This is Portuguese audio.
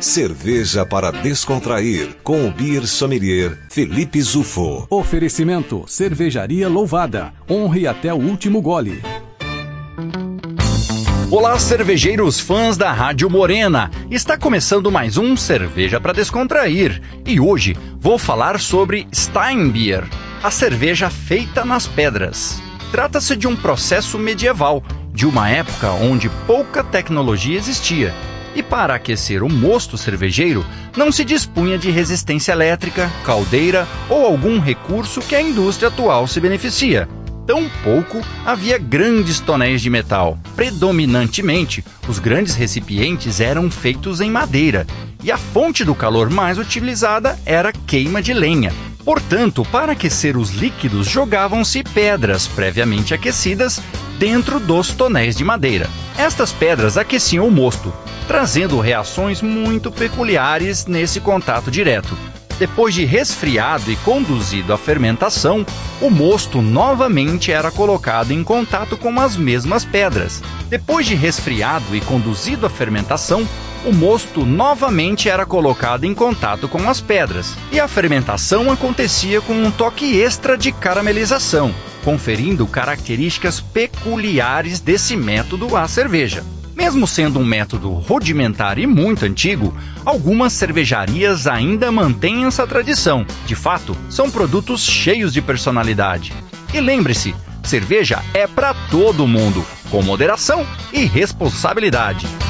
Cerveja para descontrair, com o beer sommelier Felipe Zufo. Oferecimento: Cervejaria Louvada. Honre até o último gole. Olá, cervejeiros fãs da Rádio Morena. Está começando mais um Cerveja para Descontrair. E hoje vou falar sobre Steinbier, a cerveja feita nas pedras. Trata-se de um processo medieval, de uma época onde pouca tecnologia existia. E para aquecer o mosto cervejeiro, não se dispunha de resistência elétrica, caldeira ou algum recurso que a indústria atual se beneficia. Tampouco havia grandes tonéis de metal. Predominantemente, os grandes recipientes eram feitos em madeira, e a fonte do calor mais utilizada era queima de lenha. Portanto, para aquecer os líquidos, jogavam-se pedras previamente aquecidas dentro dos tonéis de madeira. Estas pedras aqueciam o mosto, trazendo reações muito peculiares nesse contato direto. Depois de resfriado e conduzido à fermentação, o mosto novamente era colocado em contato com as mesmas pedras. Depois de resfriado e conduzido à fermentação, o mosto novamente era colocado em contato com as pedras, e a fermentação acontecia com um toque extra de caramelização, conferindo características peculiares desse método à cerveja. Mesmo sendo um método rudimentar e muito antigo, algumas cervejarias ainda mantêm essa tradição. De fato, são produtos cheios de personalidade. E lembre-se, cerveja é para todo mundo, com moderação e responsabilidade.